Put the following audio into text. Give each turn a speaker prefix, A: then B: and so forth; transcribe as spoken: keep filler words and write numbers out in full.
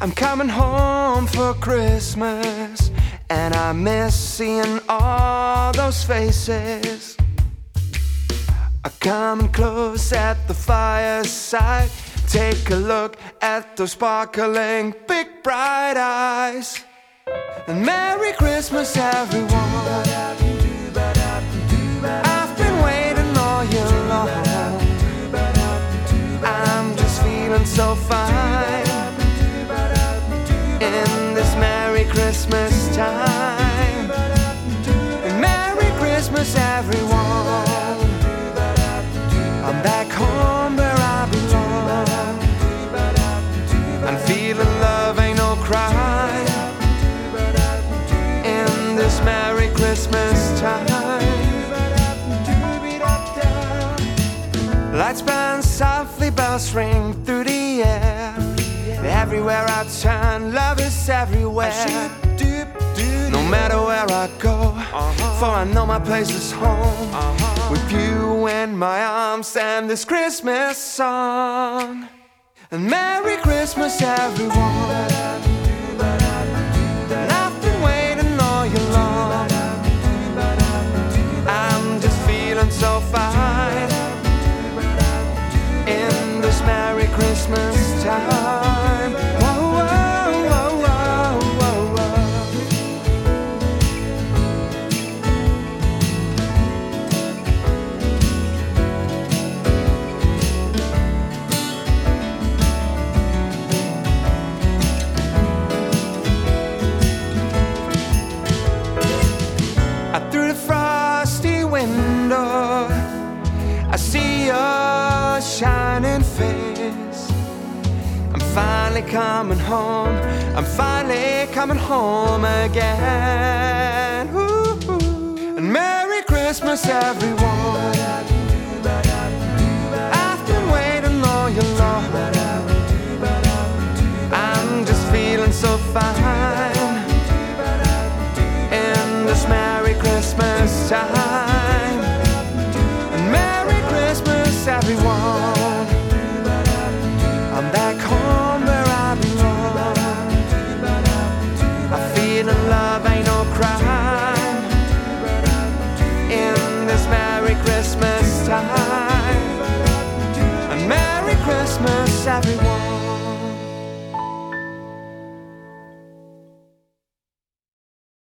A: I'm coming home for Christmas, and I miss seeing all those faces. I'm coming close at the fireside. Take a look at those sparkling big bright eyes. And Merry Christmas, everyone. I've been waiting all year long. I'm just feeling so fine in this Merry Christmas time. And Merry Christmas, everyone. I'm back home where I belong. I'm feeling love, ain't no crime in this Merry Christmas time. Lights burn softly, bells ring through the air. Everywhere I turn, love is everywhere. No matter where I go, for I know my place is home. With you in my arms and this Christmas song. And Merry Christmas, everyone. And I've been waiting all year long. I'm just feeling so fine in this Merry Christmas time. Whoa, whoa, whoa, whoa, whoa, whoa. Out through the frosty window, I see your shining face. I'm finally coming home. I'm finally coming home again. Ooh, ooh. And Merry Christmas, everyone. I've been waiting all year long. I'm just feeling so fine in this Merry Christmas time. And Merry Christmas, everyone. I'm back home where I belong. I feel in love, ain't no crime in this Merry Christmas time. And Merry Christmas, everyone.